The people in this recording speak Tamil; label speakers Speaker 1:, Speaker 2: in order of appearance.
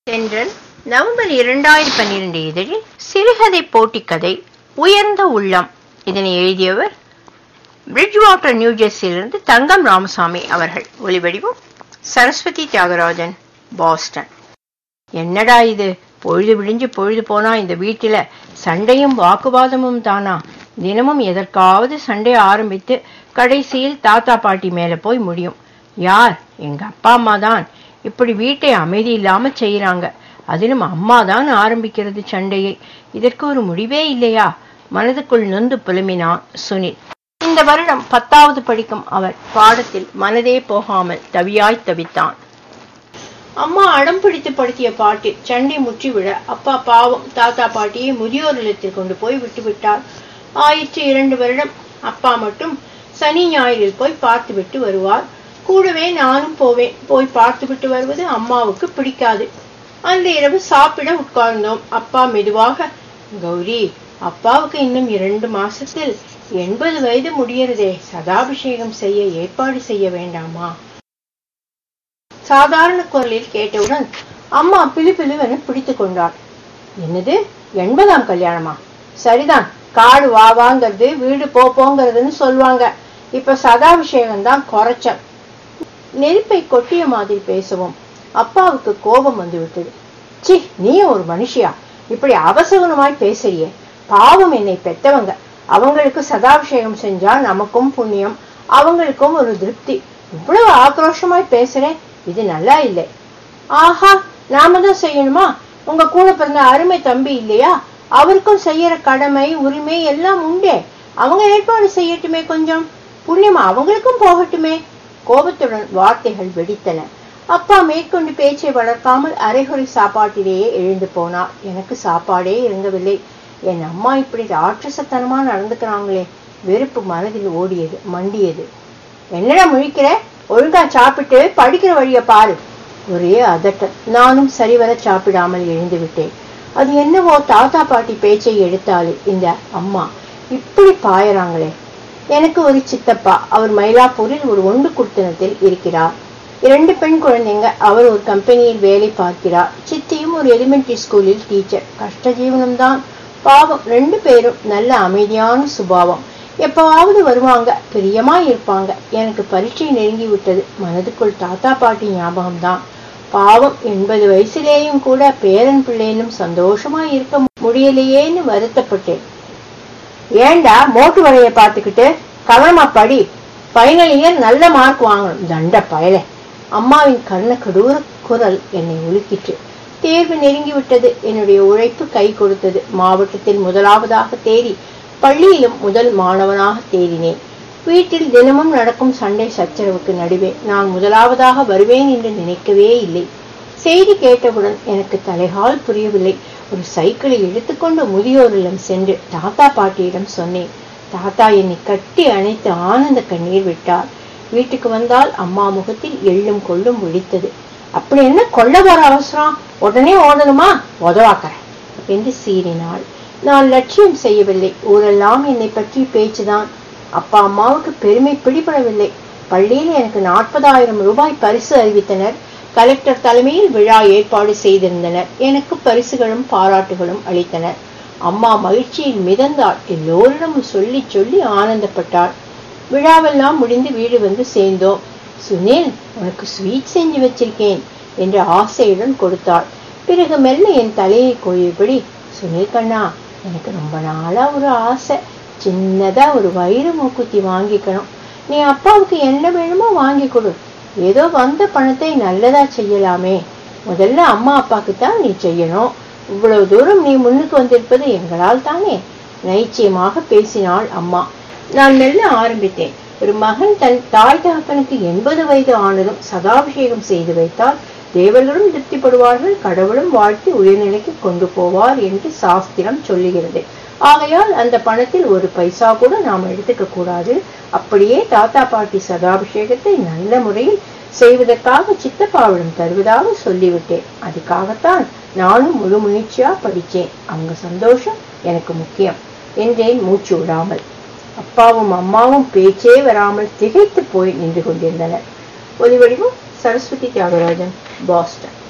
Speaker 1: தென்றல் நவம்பர் 2012 இதழில் சிறுகதை போட்டி கதை உயர்ந்த உள்ளம். இதனை எழுதியவர் பிரிட்ஜ்வாட்டர், நியூஜெர்சியிலிருந்து தங்கம் ராமசாமி அவர்கள். ஒலிவடிவம் சரஸ்வதி தியாகராஜன், பாஸ்டன். என்னடா இது, பொழுது விடிஞ்சு பொழுது போனா இந்த வீட்டில சண்டையும் வாக்குவாதமும் தானா? தினமும் எதற்காவது சண்டை ஆரம்பித்து கடைசியில் தாத்தா பாட்டி மேல போய் முடியும். யார்? எங்க அப்பா அம்மா தான் இப்படி வீட்டை அமைதி இல்லாம செய்யறாங்க. அதிலும் அம்மா தான் ஆரம்பிக்கிறது சண்டையை. இதற்கு ஒரு முடிவே இல்லையா? மனதுக்குள் நொந்து புலம்பினான் சுனில். இந்த வருடம் 10வது படிக்கும் அவர் பாடத்தில் மனதே போகாமல் தவியாய் தவித்தான். அம்மா அடம் பிடித்து படுத்திய பாட்டில் சண்டை முற்றிவிட அப்பா பாவம் தாத்தா பாட்டியை முதியோர் இல்லத்தில் கொண்டு போய் விட்டுவிட்டார். ஆயிற்று 2 வருடம். அப்பா மட்டும் சனி ஞாயிறில் போய் பார்த்து விட்டு வருவார். கூடவே நானும் போவேன். போய் பார்த்து விட்டு வருவது அம்மாவுக்கு பிடிக்காது. அந்த இரவு சாப்பிட உட்கார்ந்தோம். அப்பா மெதுவாக, கௌரி, அப்பாவுக்கு இன்னும் 2 மாசத்தில் 80 வயது முடியறதே, சதாபிஷேகம் செய்ய ஏற்பாடு செய்ய வேண்டாமா? சாதாரண குரலில் கேட்டவுடன் அம்மா பிலுபிலுவென பிடித்து கொண்டார். என்னது, 80ஆம் கல்யாணமா? சரிதான், காடு வா வாங்கிறது, வீடு போங்கிறதுன்னு சொல்லுவாங்க. இப்ப சதாபிஷேகம் தான் குறைச்சல். நெருப்பை கொட்டிய மாதிரி பேசவும் அப்பாவுக்கு கோபம் வந்து விட்டது. சி, நீ ஒரு மனுஷியா? இப்படி அவசகுணமாய் பேசுறியே. பாவம், என்னை பெத்தவங்க. அவங்களுக்கு சதாபிஷேகம் செஞ்சா நமக்கும் புண்ணியம், அவங்களுக்கும் ஒரு திருப்தி. இவ்வளவு ஆக்ரோஷமாய் பேசுறேன், இது நல்லா இல்லை. ஆஹா, நாம தான் செய்யணுமா? உங்க கூட பிறந்த அருமை தம்பி இல்லையா? அவருக்கும் செய்யற கடமை உரிமை எல்லாம் உண்டே. அவங்க ஏற்பாடு செய்யட்டுமே, கொஞ்சம் புண்ணியம் அவங்களுக்கும் போகட்டுமே. கோபத்துடன் வார்த்தைகள் வெடித்தன. அப்பா மேற்கொண்டு பேச்சை வளர்க்காமல் அரைகுறை சாப்பாட்டிலேயே எழுந்து போனார். எனக்கு சாப்பாடே இறங்கவில்லை. என் அம்மா இப்படி ராட்சசத்தனமா நடந்துக்கிறாங்களே. வெறுப்பு மனதில் ஓடியது, மண்டியது. என்னடா முழிக்கிற? ஒழுங்கா சாப்பிட்டு படிக்கிற வழிய பாரு. ஒரே அதட்டம். நானும் சரிவர சாப்பிடாமல் எழுந்து விட்டேன். அது என்னவோ தாத்தா பாட்டி பேச்சை எடுத்தாலே இந்த அம்மா இப்படி பாயறாங்களே. எனக்கு ஒரு சித்தப்பா, அவர் மயிலாப்பூரில் ஒரு ஒன்று குடுத்தனத்தில் இருக்கிறார். 2 பெண் குழந்தைங்க. அவர் ஒரு கம்பெனியில் வேலை பார்க்கிறார். சித்தியும் ஒரு எலிமெண்டரி ஸ்கூலில் டீச்சர். கஷ்ட ஜீவனம்தான். பாவம், 2 பேரும் நல்ல அமைதியான சுபாவம். எப்பவாவது வருவாங்க, பிரியமா இருப்பாங்க. எனக்கு பரீட்சை நெருங்கி விட்டது. மனதுக்குள் தாத்தா பாட்டி ஞாபகம்தான். பாவம், 80 வயசுலேயும் கூட பேரன் பிள்ளைனும் சந்தோஷமா இருக்க முடியலையேன்னு வருத்தப்பட்டேன். ஏண்டா மோட்டு வரைய பார்த்துக்கிட்டு? கவனமா படி. ஃபைனல் இயர் நல்ல மார்க் வாங்கணும். தண்ட பயலே. அம்மாவின் கர்ண கடூர குரல் என்னை உலுக்கிற்று. தேர்வு நெருங்கி விட்டது. என்னுடைய உழைப்பு கை கொடுத்தது. மாவட்டத்தில் முதலாவதாக தேறி பள்ளியிலும் முதல் மாணவனாக தேறினேன். வீட்டில் தினமும் நடக்கும் சண்டை சச்சரவுக்கு நடுவே நான் முதலாவதாக வருவேன் என்று நினைக்கவே இல்லை. செய்தி கேட்டவுடன் எனக்கு தலைகால் புரியவில்லை. ஒரு சைக்கிளை எடுத்துக்கொண்டு முதியோர் இல்லம் சென்று தாத்தா பாட்டியிடம் சொன்னேன். தாத்தா என்னை கட்டி அணைத்து ஆனந்த கண்ணீர் விட்டார். வீட்டுக்கு வந்தால் அம்மா முகத்தில் எள்ளும் கொள்ளும் விழித்தது. அப்படி என்ன கொள்ள வர அவசரம்? உடனே ஓடணுமா? உதவாக்கிறேன் என்று சீறினாள். நான் லட்சியம் செய்யவில்லை. ஊரெல்லாம் என்னை பற்றி பேச்சுதான். அப்பா அம்மாவுக்கு பெருமை பிடிபடவில்லை. பள்ளியில் எனக்கு 40,000 ரூபாய் பரிசு அறிவித்தனர். கலெக்டர் தலைமையில் விழா ஏற்பாடு செய்திருந்தனர். எனக்கு பரிசுகளும் பாராட்டுகளும் அளித்தனர். அம்மா மகிழ்ச்சியில் மிதந்தாள். எல்லோரிடமும் சொல்லி சொல்லி ஆனந்தப்பட்டாள். விழாவெல்லாம் முடிந்து வீடு வந்து சேர்ந்தோம். சுனில், உனக்கு ஸ்வீட் செஞ்சு வச்சிருக்கேன் என்று ஆசையுடன் கொடுத்தாள். பிறகு மெல்ல என் தலையை கோயில்படி, சுனில் கண்ணா, எனக்கு ரொம்ப நாளா ஒரு ஆசை. சின்னதா ஒரு வைர மூக்குத்தி வாங்கிக்கணும். நீ அப்பாவுக்கு என்ன வேணுமோ வாங்கி கொடு. ஏதோ வந்த பணத்தை நல்லதா செய்யலாமே. முதல்ல அம்மா அப்பாக்கு தான் நீ செய்யணும். இவ்வளவு தூரம் நீ முன்னுக்கு வந்திருப்பது எங்களால் தானே. நைச்சியமாக பேசினாள் அம்மா. நான் மெல்ல ஆரம்பித்தேன். ஒரு மகன் தன் தாய் தகப்பனுக்கு 80 வயது ஆனதும் சதாபிஷேகம் செய்து வைத்தால் தேவர்களும் திருப்திப்படுவார்கள், கடவுளும் வாழ்த்தி உயர்நிலைக்கு கொண்டு போவார் என்று சாஸ்திரம் சொல்லுகிறது. ஆகையால் அந்த பணத்தில் ஒரு பைசா கூட நாம் எடுத்துக்க கூடாது. அப்படியே தாத்தா பாட்டி சதாபிஷேகத்தை நல்ல முறையில் செய்வதற்காக சித்தப்பாவிடம் தருவதாக சொல்லிவிட்டேன். அதுக்காகத்தான் நானும் முழு முயற்சியா படிச்சேன். அவங்க சந்தோஷம் எனக்கு முக்கியம் என்றேன் மூச்சு விடாமல். அப்பாவும் அம்மாவும் பேச்சே வராமல் திகைத்து போய் நின்று கொண்டிருந்தனர். ஒலிவடிவம் சரஸ்வதி தியாகராஜன், பாஸ்டன்.